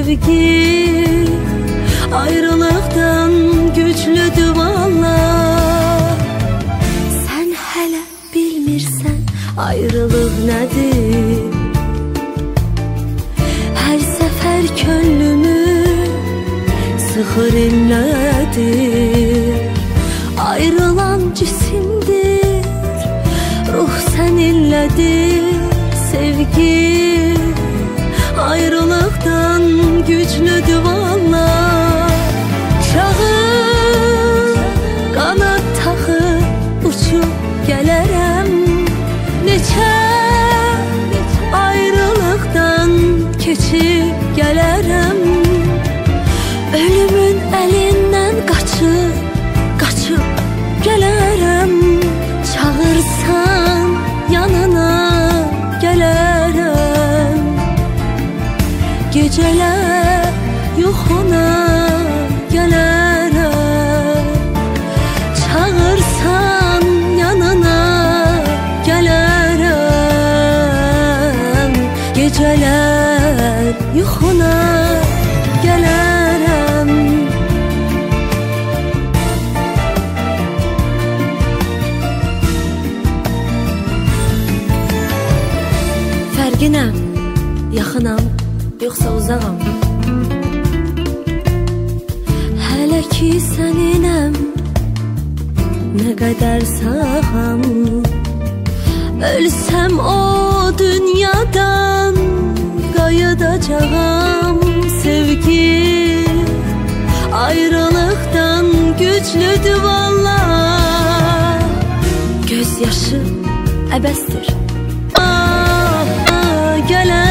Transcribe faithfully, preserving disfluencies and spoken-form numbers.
sevgi ayrılıqdan güclüdür vallah. Sən hələ bilmirsən ayrılıq nədir? Hər səfər könlümü sıxır inlədir. Ayrılan cisimdir, ruh səninlədir. Sevgi ayrılıqdan güclüdür vallah. Çağır, qanad taxıb uçub gələrəm. Neçə ayrılıqdan keçib gələrəm. Ölümün əlindən qaçıb, qaçıb gələrəm. Çağırsan yanına gələrəm. Gecələr yuxuna gələrəm. Çağırsan yanına gələrəm. Gecələr yuxuna gələrəm. Fərqinəm, yaxınam, yoxsa uzağam. Hələ ki səninəm, nə qədər sağam. Ölsəm o dünyadan qayıdacağam. Sevgi ayrılıqdan güclüdür vallah. Göz yaşı əbəsdir. Ah, ah, gələn